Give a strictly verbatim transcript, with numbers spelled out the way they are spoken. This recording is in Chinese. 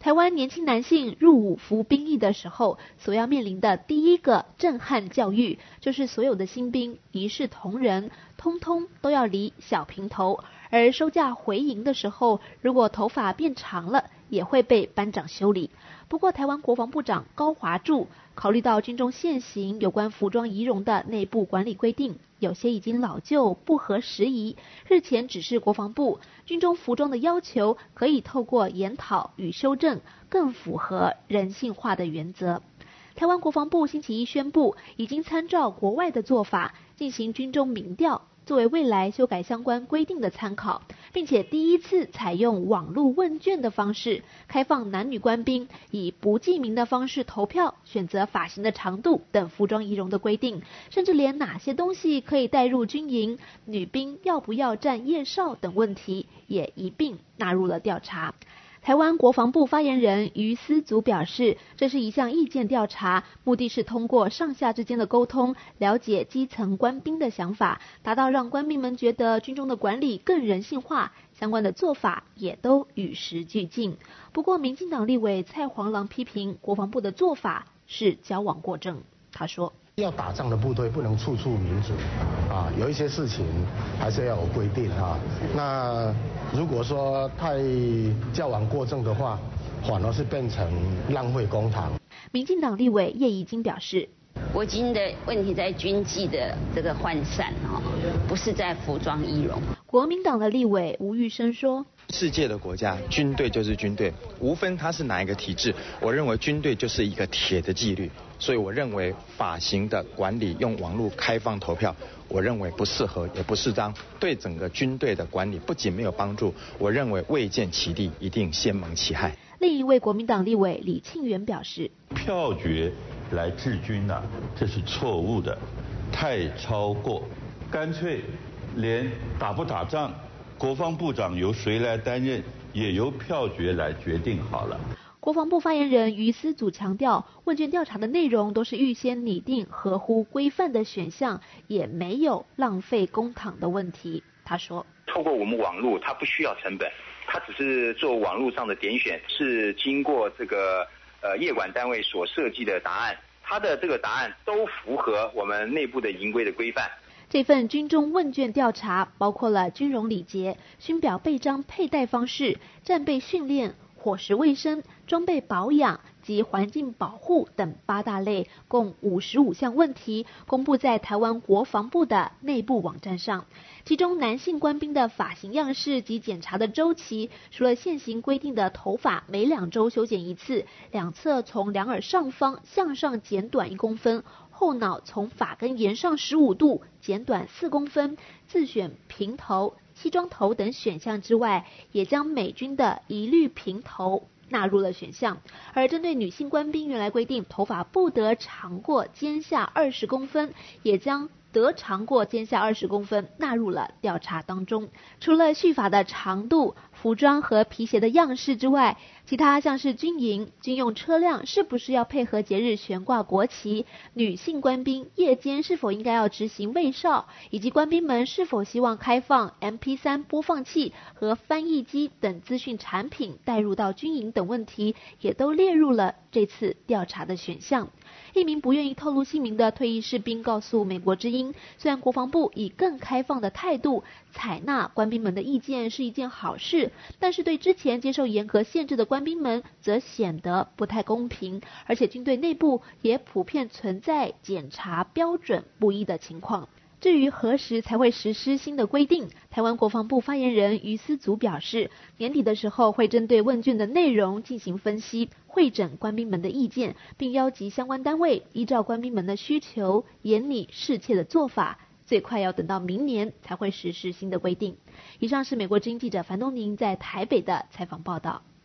台湾年轻男性入伍服兵役的时候，所要面临的第一个震撼教育，就是所有的新兵一视同仁，通通都要理小平头，而收假回营的时候，如果头发变长了，也会被班长修理。不过台湾国防部长高华柱考虑到军中现行有关服装仪容的内部管理规定，有些已经老旧不合时宜，日前指示国防部，军中服装的要求可以透过研讨与修正，更符合人性化的原则。台湾国防部星期一宣布，已经参照国外的做法进行军中民调，作为未来修改相关规定的参考，并且第一次采用网络问卷的方式，开放男女官兵以不记名的方式投票，选择发型的长度等服装仪容的规定，甚至连哪些东西可以带入军营、女兵要不要站夜哨等问题，也一并纳入了调查。台湾国防部发言人于思祖表示，这是一项意见调查，目的是通过上下之间的沟通，了解基层官兵的想法，达到让官兵们觉得军中的管理更人性化，相关的做法也都与时俱进。不过民进党立委蔡黄郎批评国防部的做法是矫枉过正。他说， 要打仗的部队不能处处民主啊，有一些事情还是要有规定啊。那如果说太矫枉过正的话，反而是变成浪费公帑。 民进党立委叶宜津表示， 国军的问题在军纪的这个涣散哈，不是在服装仪容。 国民党的立委吴玉生说， 世界的国家，军队就是军队，无分它是哪一个体制。我认为军队就是一个铁的纪律，所以我认为发型的管理用网络开放投票，我认为不适合也不适当，对整个军队的管理不仅没有帮助，我认为未见其利，一定先蒙其害。 另一位国民党立委李庆元表示， 票决来治军啊，这是错误的，太超过，干脆连打不打仗，国防部长由谁来担任，也由票决来决定好了。 国防部发言人于思祖强调，问卷调查的内容都是预先拟定合乎规范的选项，也没有浪费公帑的问题。他说， 透过我们网络，它不需要成本，它只是做网络上的点选，是经过这个呃业管单位所设计的答案，它的这个答案都符合我们内部的营规的规范。 这份军中问卷调查包括了军容礼节、勋表背章佩戴方式、战备训练、伙食卫生、装备保养及环境保护等八大类，共五十五项问题，公布在台湾国防部的内部网站上。其中男性官兵的发型样式及检查的周期，除了现行规定的头发每两周修剪一次，两侧从两耳上方向上剪短一公分，后脑从发根沿上十五度剪短四公分，自选平头、西装头等选项之外，也将美军的一律平头纳入了选项。而针对女性官兵，原来规定头发不得长过肩下二十公分，也将得长过肩下二十公分纳入了调查当中。除了蓄发的长度、服装和皮鞋的样式之外，其他像是军营、军用车辆是不是要配合节日悬挂国旗，女性官兵夜间是否应该要执行卫哨，以及官兵们是否希望开放 M P 三 播放器和翻译机等资讯产品带入到军营等问题，也都列入了这次调查的选项。一名不愿意透露姓名的退役士兵告诉美国之音，虽然国防部以更开放的态度采纳官兵们的意见是一件好事，但是对之前接受严格限制的官兵们则显得不太公平，而且军队内部也普遍存在检查标准不一的情况。至于何时才会实施新的规定，台湾国防部发言人于思祖表示，年底的时候会针对问卷的内容进行分析，会诊官兵们的意见，并邀集相关单位依照官兵们的需求，严拟适切的做法，最快要等到明年才会实施新的规定。以上是美国之音记者樊东宁在台北的采访报道。